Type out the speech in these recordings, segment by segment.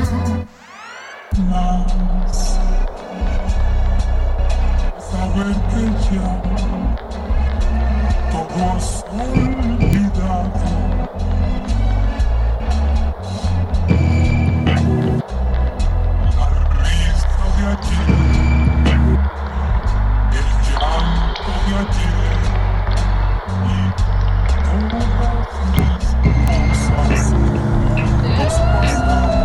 Mas saber que ya todo es olvidado. La risa de ayer, el llanto de ayer y todas mis cosas nos pasaron.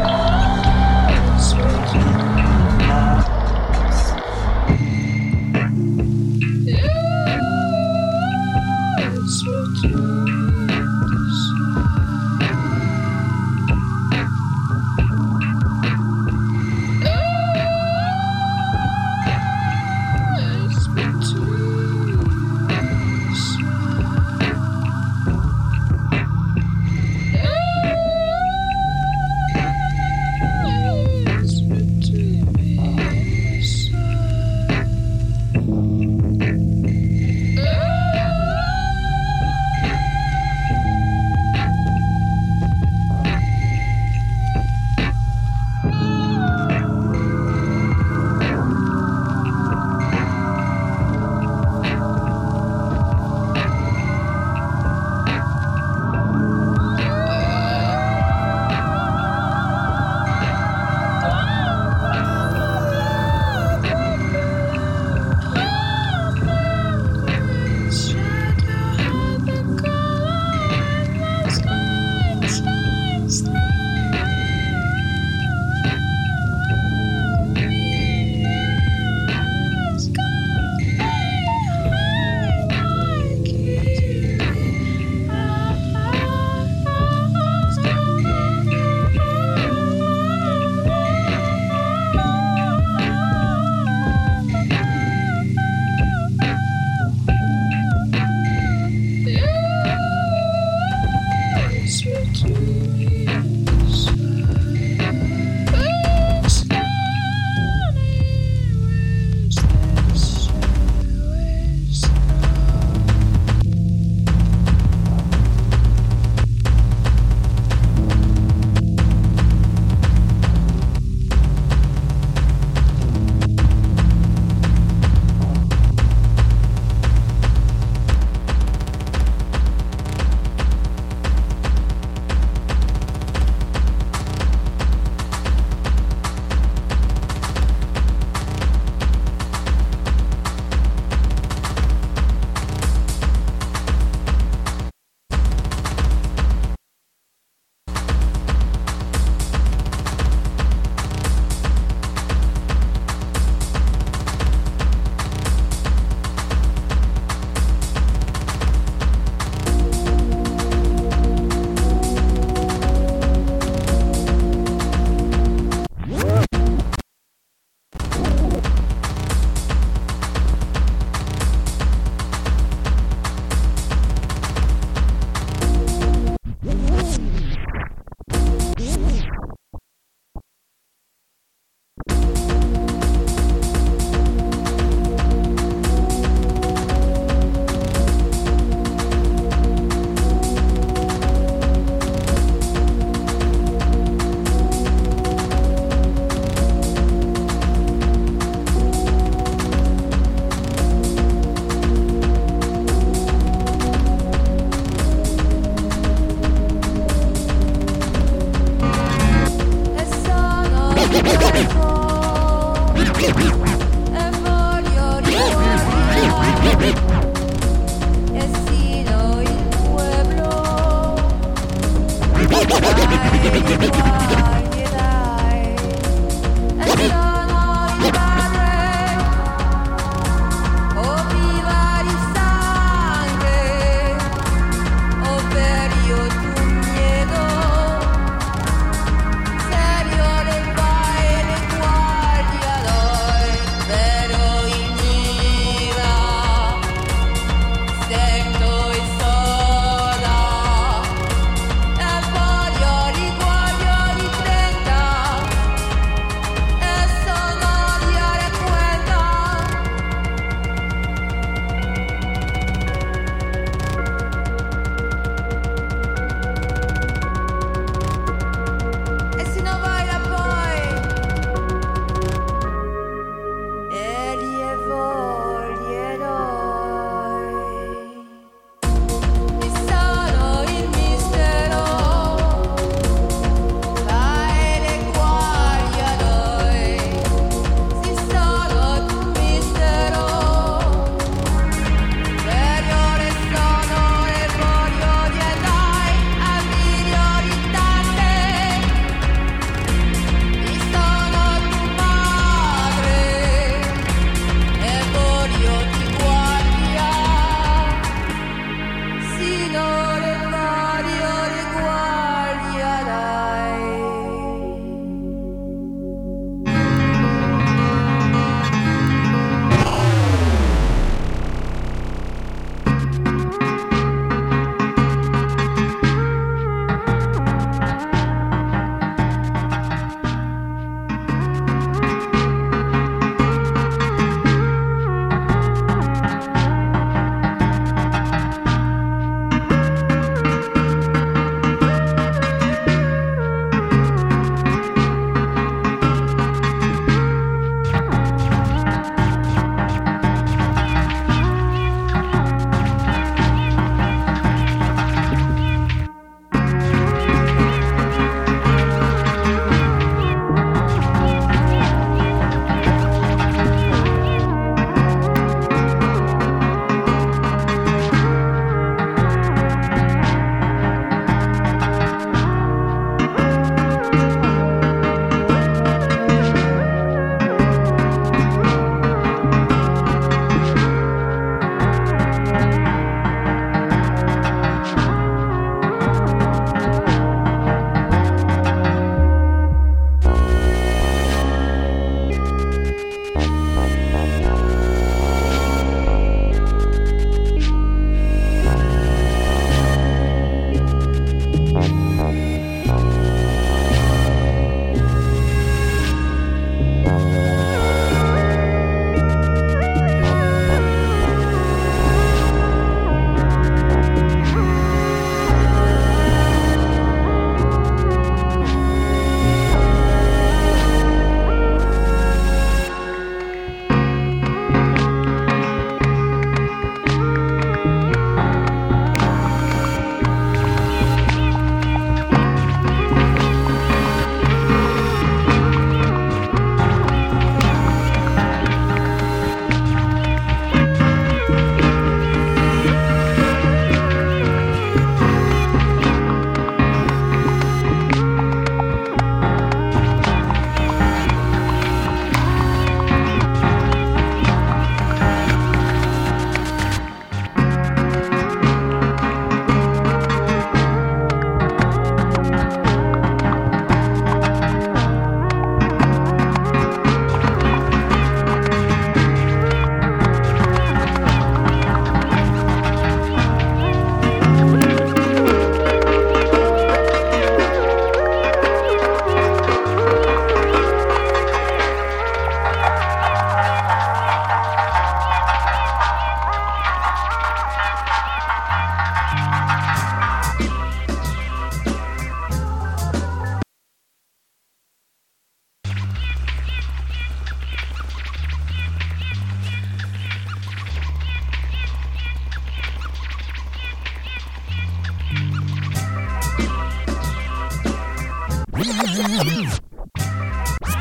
Voglio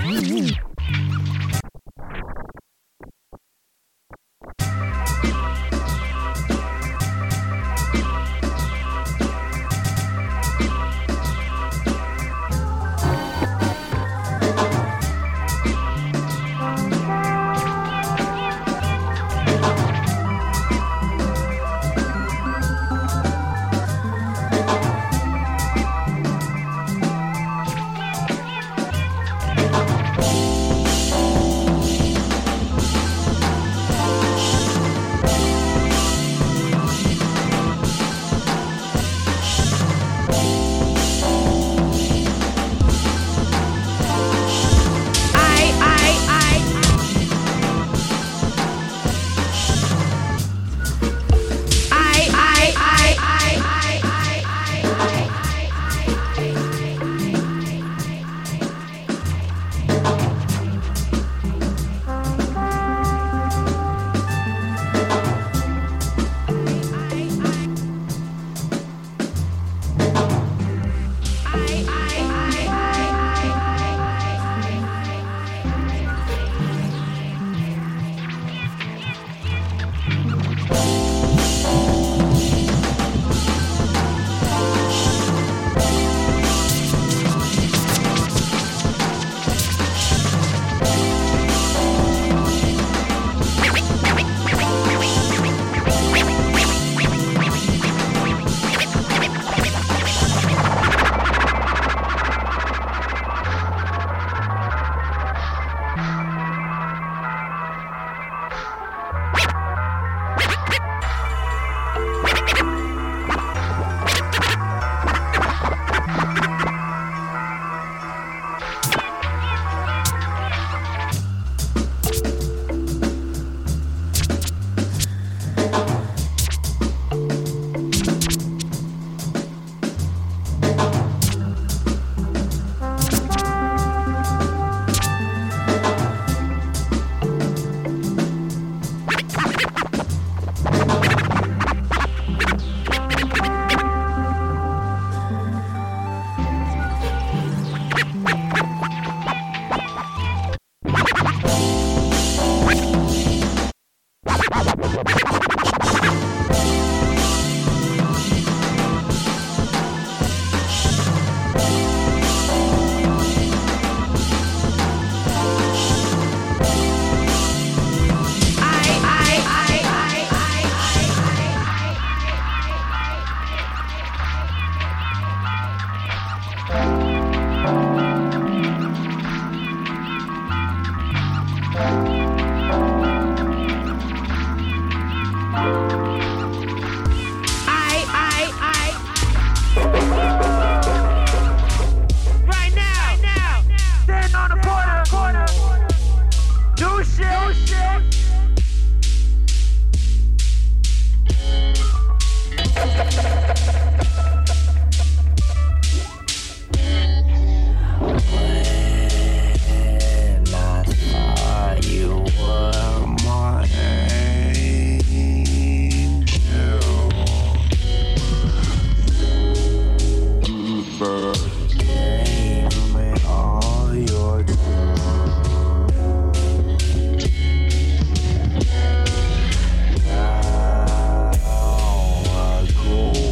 Now I go.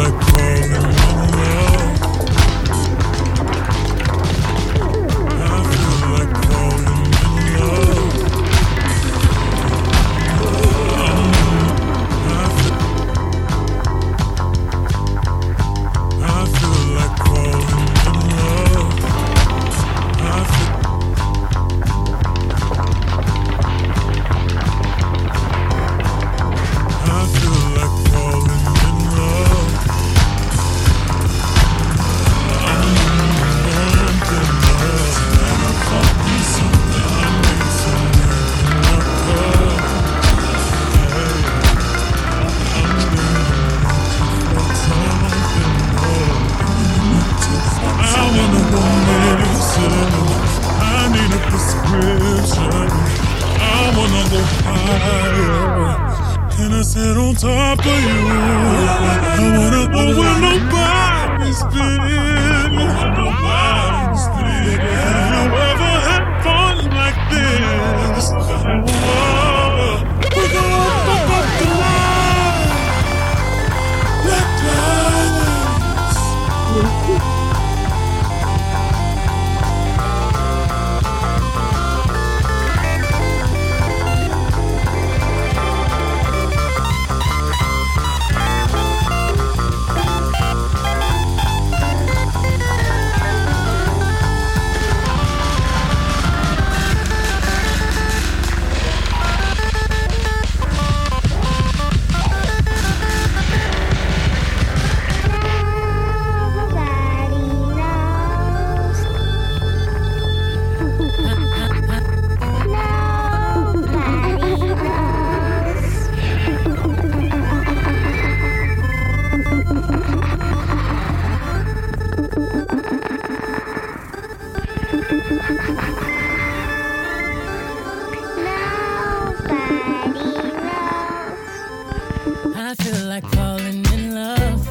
like falling in love. I feel like falling in love. I feel like falling in love. I feel like falling in love. I'm in love. Never felt me something. I need something in my cup. Hey, I'm for something more. I wanna go missing. I need a prescription. I wanna go higher. Can I sit on top of you? I wanna go where nobody's been. Nobody's been. Have you ever had fun like this? Whoa. We go up the line. Black diamonds. I feel like falling in love.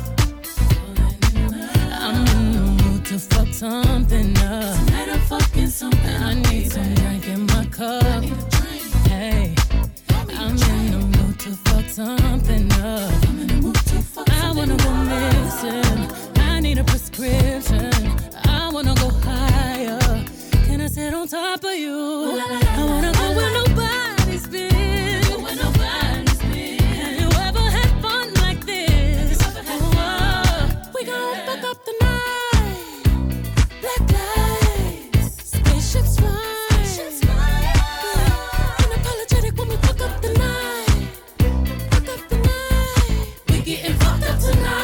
I'm in the mood to fuck something up. I need some drink in my cup. Hey, I'm in the mood to fuck something up. I wanna go missing. I need a prescription. I wanna go higher. Can I sit on top of you? I wanna go where nobody's been. We gon' fuck up the night. Black lights, spaceships fly. Unapologetic when we fuck up the night. Fuck up the night. We getting fucked up tonight.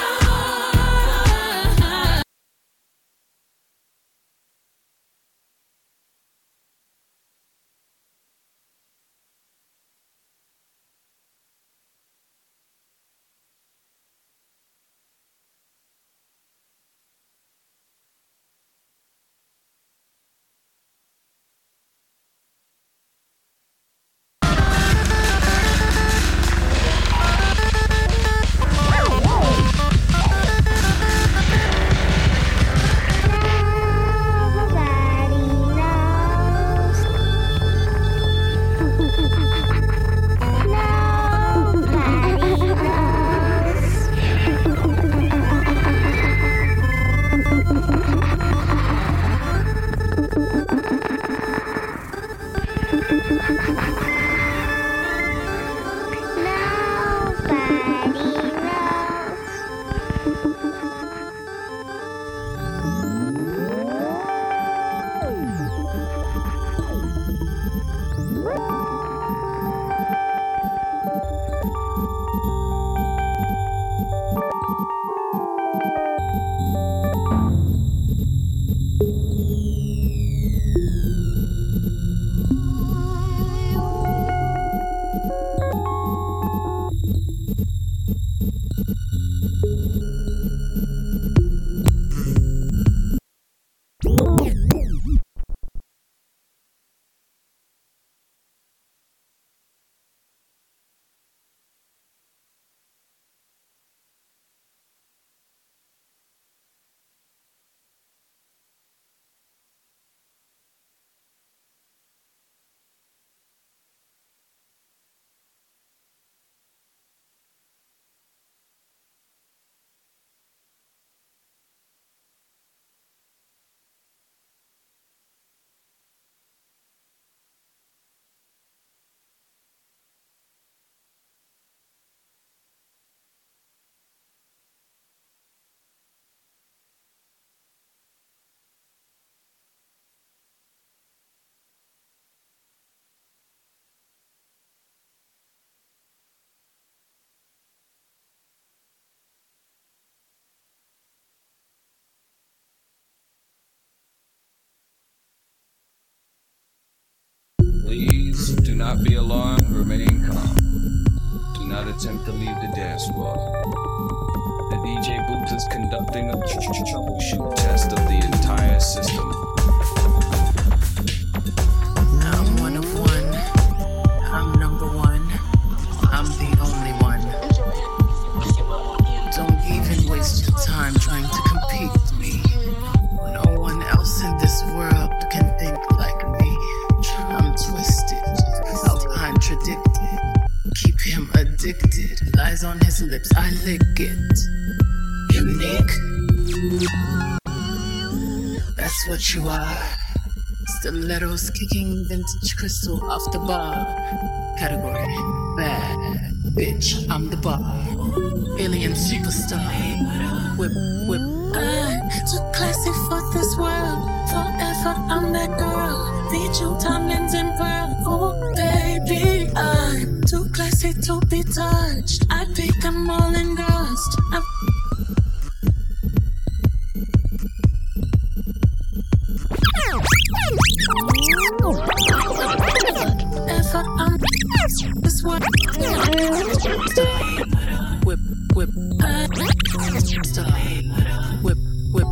not be alarmed, remain calm. Do not attempt to leave the dance floor. The DJ booth is conducting a troubleshoot test of the entire system. I'm one of one. I'm number one. I'm the only one. Don't even waste your time trying to compete with me. No one else in this world can think like me. I'm twisted, I'll contradict it. Keep him addicted. Lies on his lips, I lick it. Unique. That's what you are. Stilettos kicking vintage crystal off the bar. Category bad bitch, I'm the bar. Alien superstar. Whip, whip. I'm too classy for this world. Forever I'm that girl. Need you diamonds and pearl. Oh baby, I'm too classy to be touched. I pick them all engrossed. This one. Whip, whip. Stop. Whip, whip.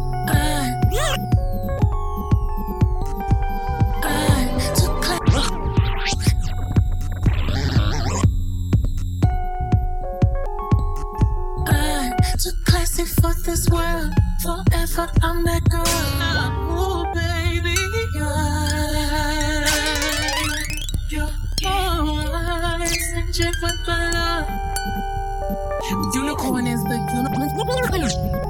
Too classy for this world. Forever I'm that girl. Oh baby, you're with my love. Unicorn is the unicorn.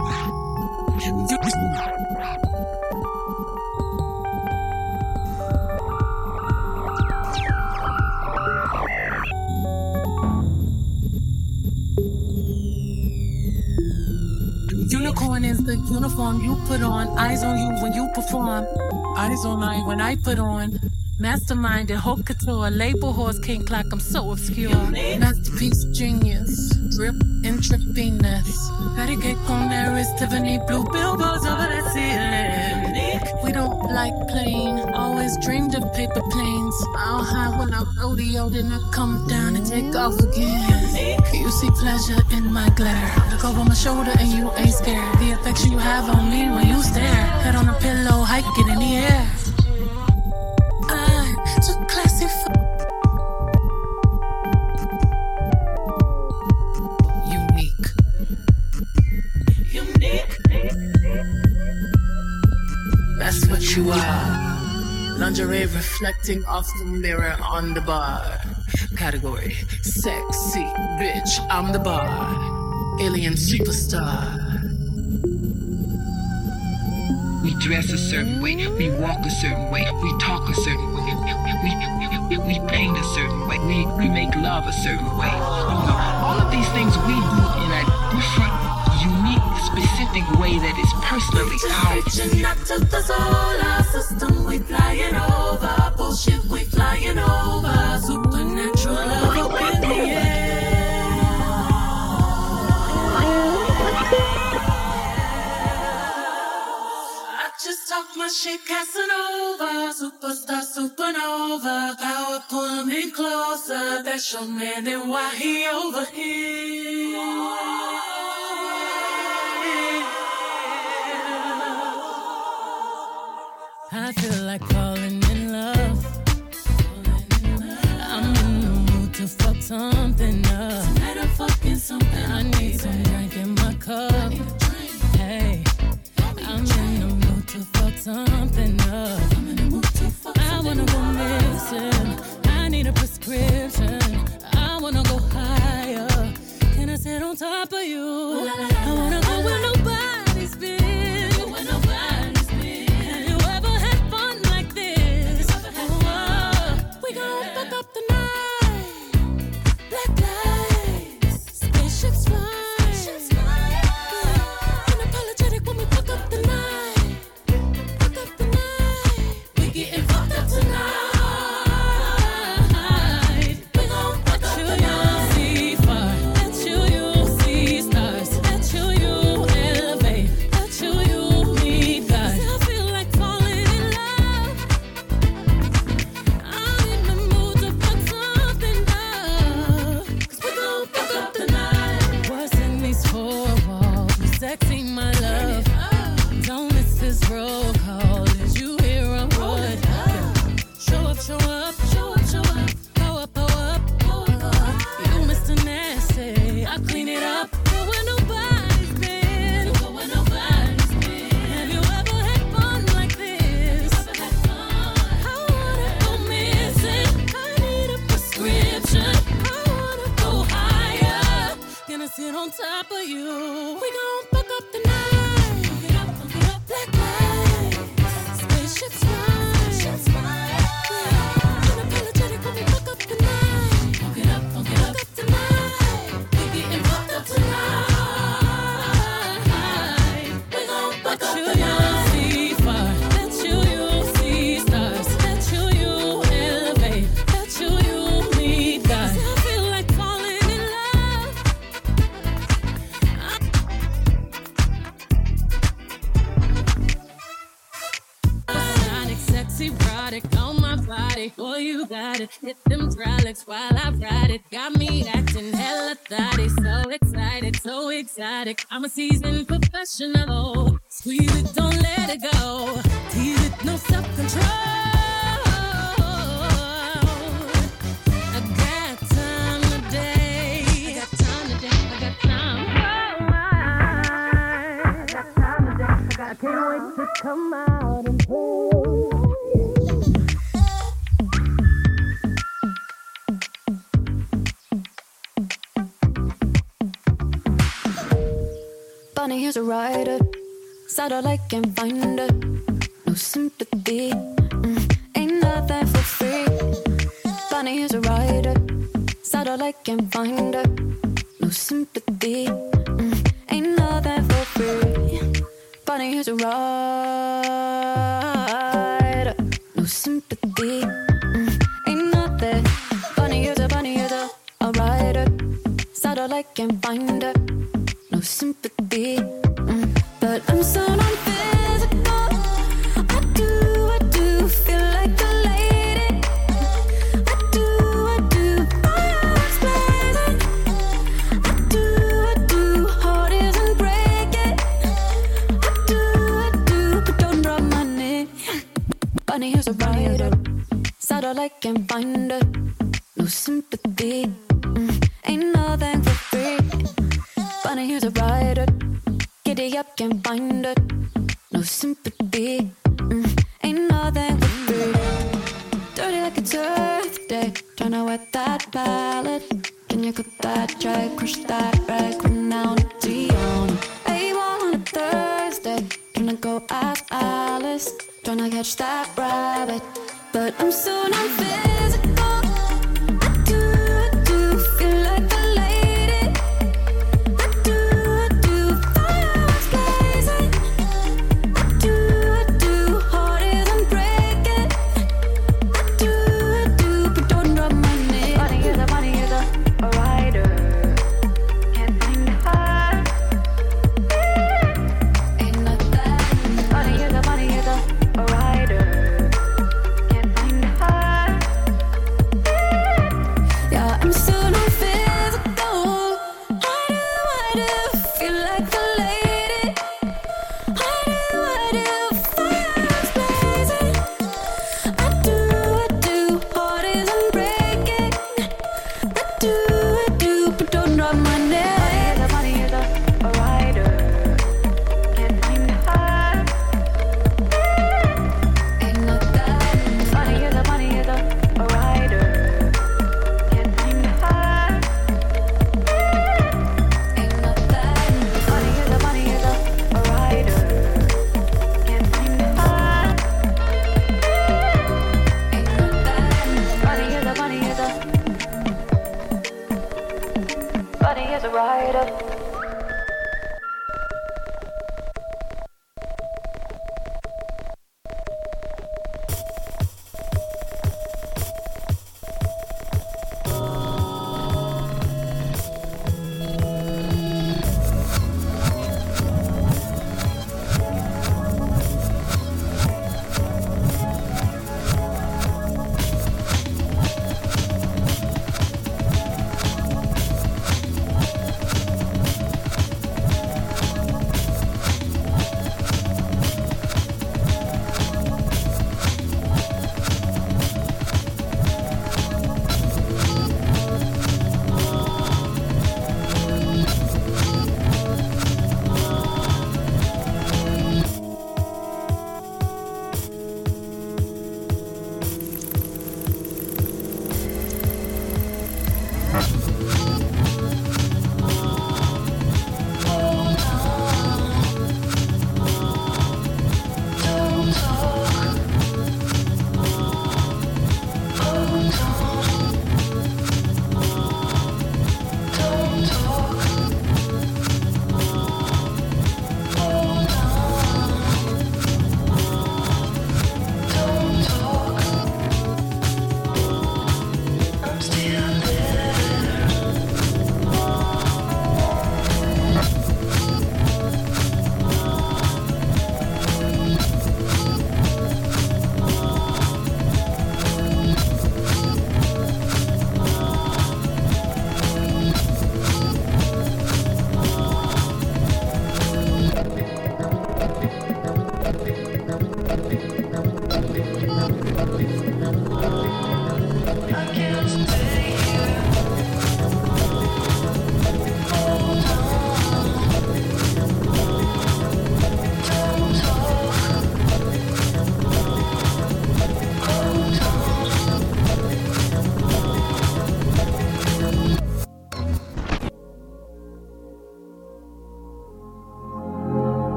Unicorn is the uniform you put on. Eyes on you when you perform. Eyes on mine when I put on. Mastermind and haute couture, label horse kink like I'm so obscure. Masterpiece genius, drip intravenous. Patty cake on their wrist, Tiffany blue billboards over the ceiling. We don't like plain, always dreamed of paper planes. I'll high when I rodeo, then I come down and take off again. You see pleasure in my glare. Look over my shoulder and you ain't scared. The effects you have on me when you stare. Head on a pillow, hike it in the air. Too classy for unique. That's what you are. Lingerie reflecting off the mirror on the bar. Category sexy bitch, I'm the bar. Alien superstar. We dress a certain way, we walk a certain way, we talk a certain way, we paint a certain way, we make love a certain way. All of these things we do in a different, unique, specific way that is personally ours. Reaching out to the solar system, we flying over. Bullshit, we flying over. Supernatural love up in the air. Just talk my shit, Casanova, superstar, supernova. Power pull me closer. That's your man, and why he over here? I feel like falling in love. I'm in the mood to fuck something up. Tonight I'm fucking something. I need some drink in my cup. Hey, I'm in the mood to fuck something up. I wanna go missing. I need a prescription. I wanna go higher. Can I sit on top of you? I wanna go where nobody's been. Have you ever had fun sexy, my love. Don't miss this roll call. Did you hear a word? Show up, show up, show up, show up. Go up, go up, go up. You Mr. Nasty, I clean it up. Go where nobody's been. Go where nobody's been. Have you ever had fun like this? I wanna go missing. I need a prescription. I wanna go higher. Gonna sit on top of you. We gon' fuck up the night. Fuck it up, black lights. Spaceships fly. Unapologetic when we fuck up the night. Fuck it up tonight. We getting fucked up tonight. We gon' fuck up the night. See far. Let you see stars. Let you elevate. Let you meet God. I feel like falling in love. Sonic, sexy, erotic on my body. Boy, you got it. Hit them hydraulics while I ride it. Got me acting hella thotty. So excited, so exotic. I'm a seasoned professional. Squeeze it, don't let it go. Tease it, no self-control. I got time today. I got time today. I got time. I can't wait to come out and play. Bunny, here's a rider. Satellite can't find her. No sympathy. Ain't nothing for free. Bunny, here's a rider. Satellite can't find her. No sympathy. Ain't nothing for free. Bunny, here's a rider. No sympathy. Ain't nothing. Bunny, here's a rider. Satellite can't find her. No sympathy. But I'm so non-physical. I do feel like a lady. I do, fireworks blazing. I do, heart isn't breaking. I do, but don't drop my knee. Bunny, here's a rider. Satellite can't find her. No sympathy. Ain't nothing for free. Bunny, here's a rider. Giddy up, can't find her. No sympathy. Ain't nothing for free. Dirty like it's Earth Day. Tryna wet that palette. Can you cut that dry? Crush that rag. Come down to Dion. A1 on a Thursday. Tryna go ask Alice. Tryna catch that rabbit. But I'm so non-physical. I do feel like a lady. I do, fireworks blazing. I do, heart isn't breaking. I do, but don't drop my knee. Bunny is a rider. Can't find her. Ain't nothing. Bunny is a rider. Can't find her.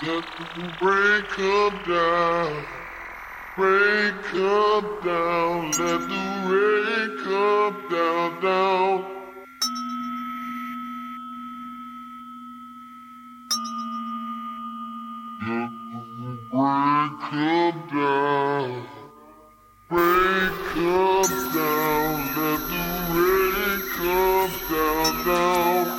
Let the rain come down. Rain come down. Let the rain come down, down. Let the rain come down. Rain come down. Let the rain come down, down.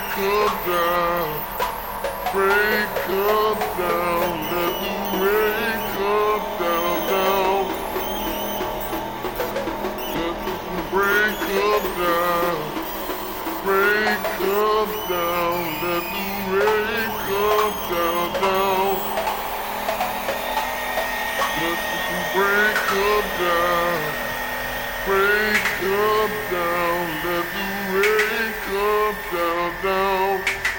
up down, break up down, let the rain come down, down. Let the break up down, break up down, let the rain come down, down. Let the break up down, break up down, let the rain come down, down.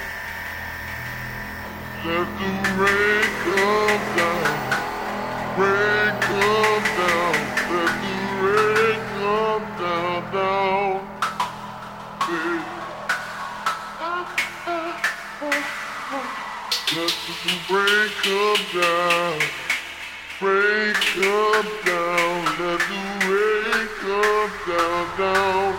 Let the rain come down, rain come down, let the rain come down, down. Let the rain come down, break up down, let the rain come down, down.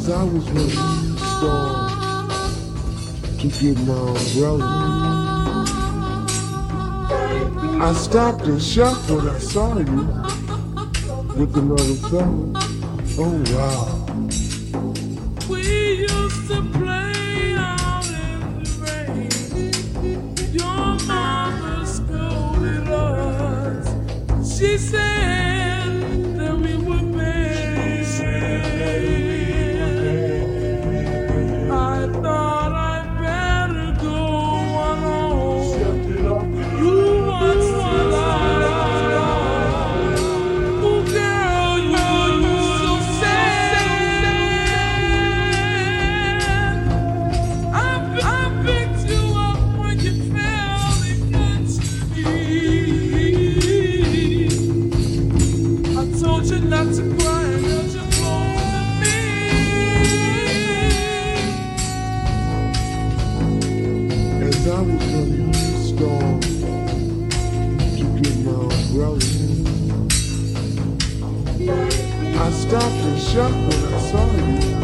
As I was running the store to get my umbrella, I stopped and shocked when I saw you with another fella. Oh wow. We used to play out in the rain. Your mama scolded us. She said that we were bad. I thought I'd better go on home. You once said oh girl, you so sad. I picked you up when you fell in country. I told you not to cry and held you close to me. As I was running the store to get my umbrella, I stopped and shocked when I saw you.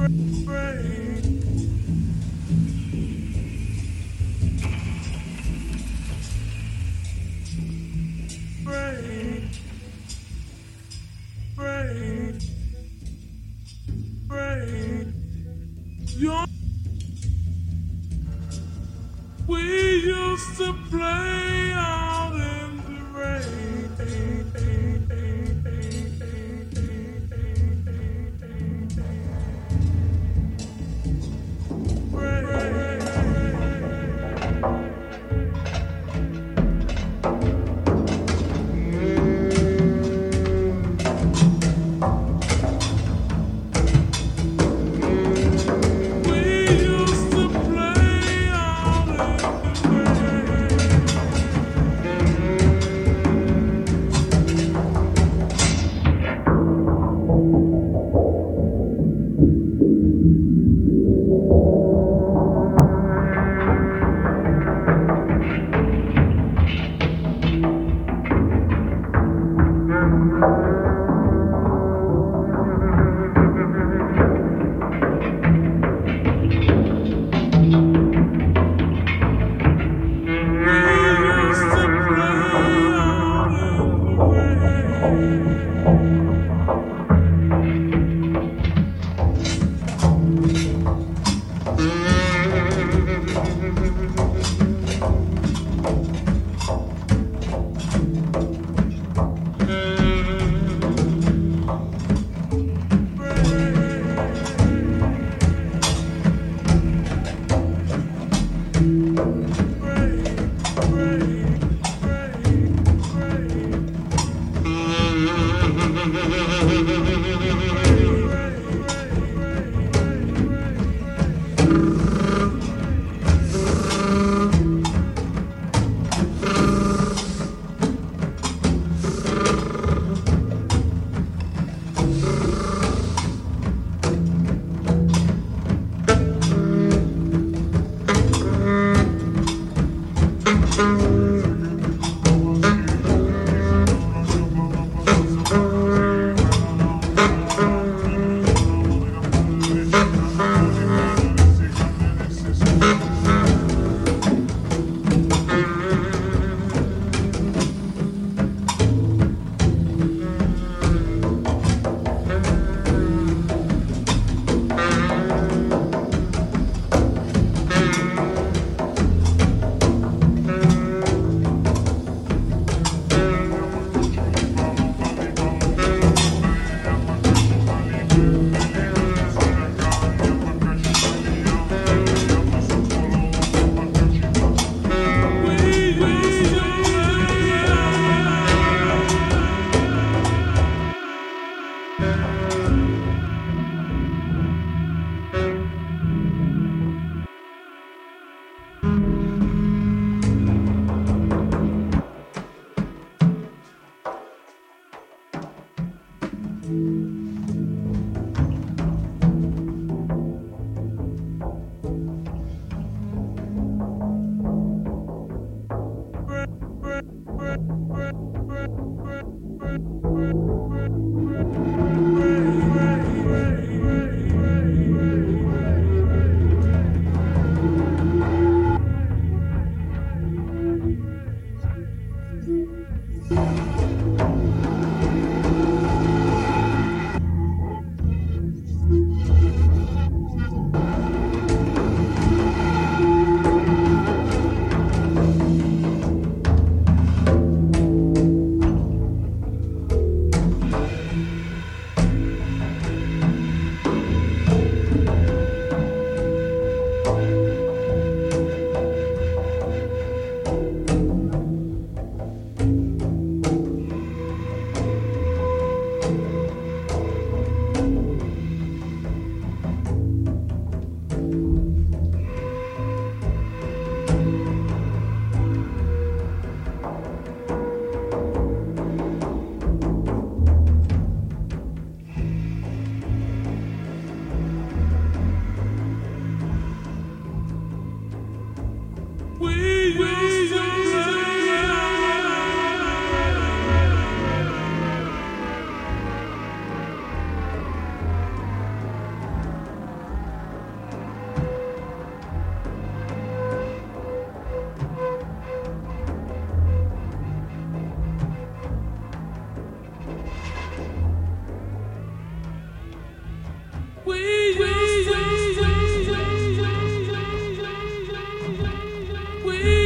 We used to play out in the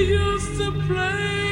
used to play